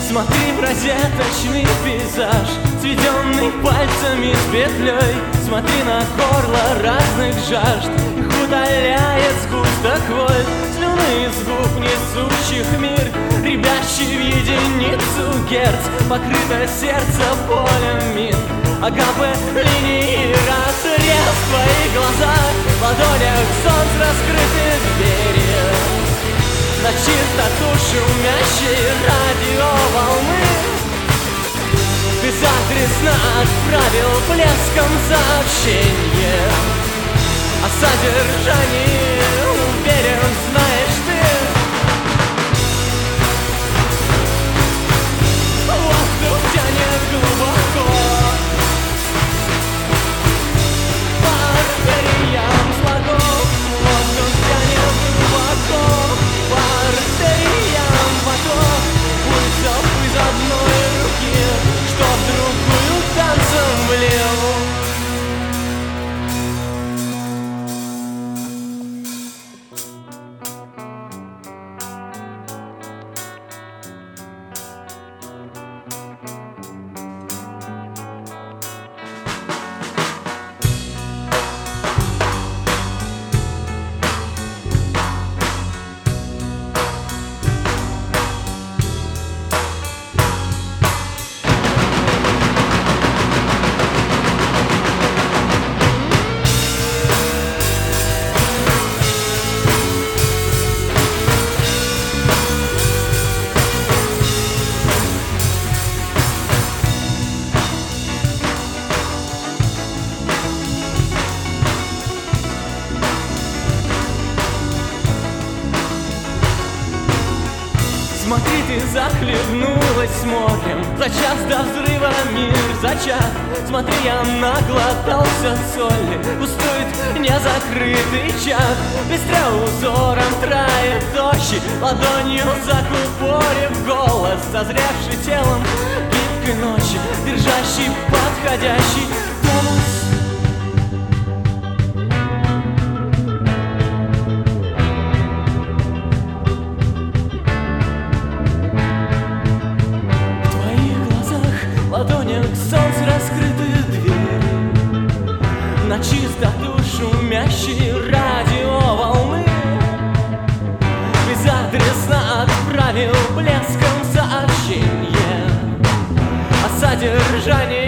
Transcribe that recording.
Смотри в розеточный пейзаж, сведенный пальцами с петлей. Смотри на горло разных жажд, их утоляет сгусток вольт. Слюны из губ, несущих мир, рябящий в единицу герц. Покрыто сердце полем мин, агапы линии разрез. В твоих глазах, в ладонях солнц раскрыты двери на чистоту шумящей радиоволны. Безадресно отправил блеском сообщение о содержании, уверен, знаешь ты. Воздух тянет глубоко по артериям слогов. Воздух тянет глубоко по артериям поток пульсов из одной руки, что в другую танцем влил. Смотри, ты захлебнулась морем, за час до взрыва мир зачат. Смотри, я наглотался соли, пустует незакрытый чат. Пестря узором трает дождь, ладонью закупорив голос, созревший телом гибкой ночи, держащий подходящий тонус. Солнце раскрытые двери на чистоту шумящей радиоволны. Безадресно отправил блеском сообщение о содержании